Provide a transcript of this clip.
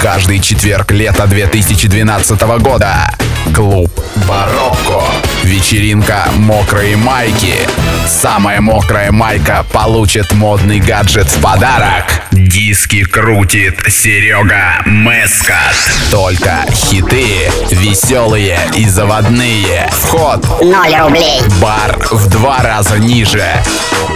Каждый четверг лета 2012 года. Клуб Барокко. Вечеринка «Мокрые майки». Самая мокрая майка получит модный гаджет в подарок. Диски крутит Серега Мэскат. Только хиты, веселые и заводные. Вход 0 рублей. Бар в 2 раза ниже.